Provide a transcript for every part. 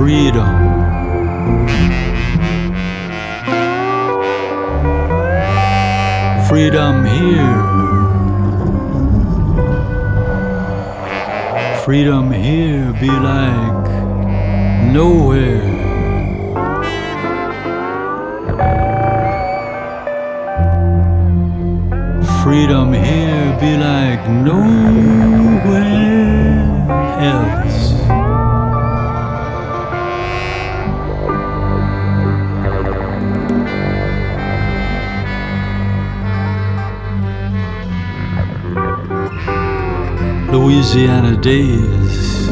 freedom. Freedom here. Freedom here be like nowhere. Freedom here be like nowhere else. Louisiana days,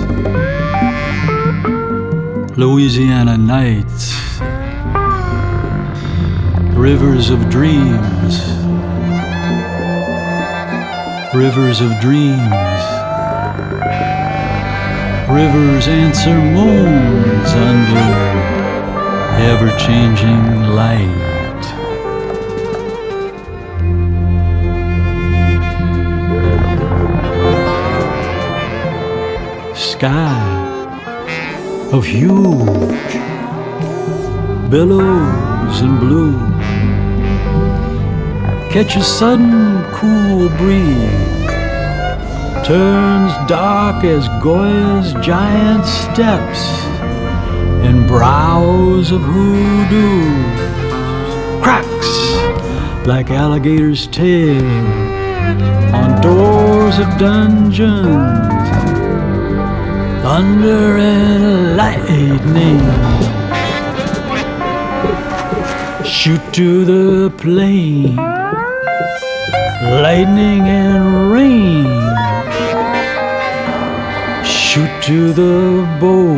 Louisiana nights, rivers of dreams, rivers of dreams, rivers answer moons under ever-changing light. Sky of huge billows and blue, catch a sudden cool breeze, turns dark as Goya's giant steps, and brows of hoodoos cracks like alligators' tail on doors of dungeons. Thunder and lightning shoot to the plain, lightning and rain shoot to the bow,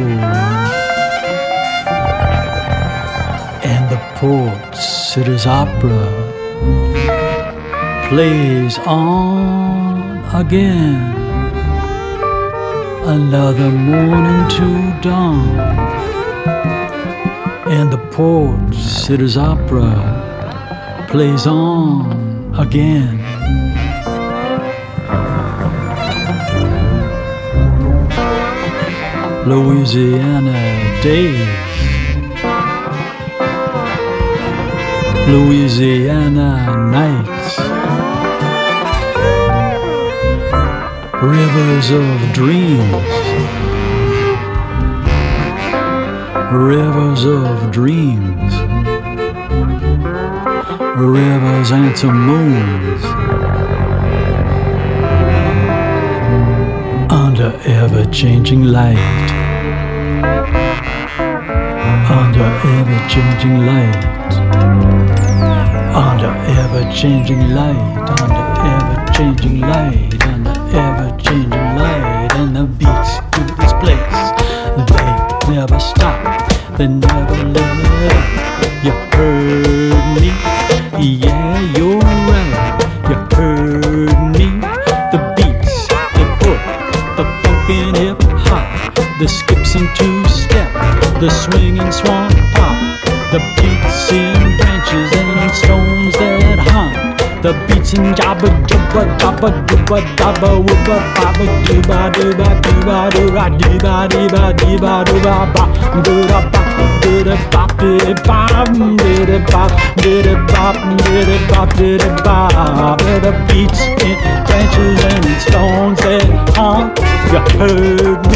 and the Port Sitters Opera plays on again. Another morning to dawn, and the Port Sitters Opera plays on again. Louisiana days, Louisiana nights, rivers of dreams, rivers of dreams, rivers answer moons under ever-changing light, under ever-changing light, under ever-changing light, under ever-changing light, under ever-changing light, and the beats to its place. They never stop, they never let up. You heard me, yeah, you're right. You heard me. The beats, they put the funk in hip hop, the skips and two-step, the swing and swan pop, the beats in branches and stones that haunt. The beats in jabba jabba dabba dubba dabba wubba babba dooba dooba dooba dooba dooba dooba dooba dooba ba dooba ba dooba bop dooba bop dooba bop dooba bop dooba bop dooba bop. The beats in branches and stones that haunt. You heard me.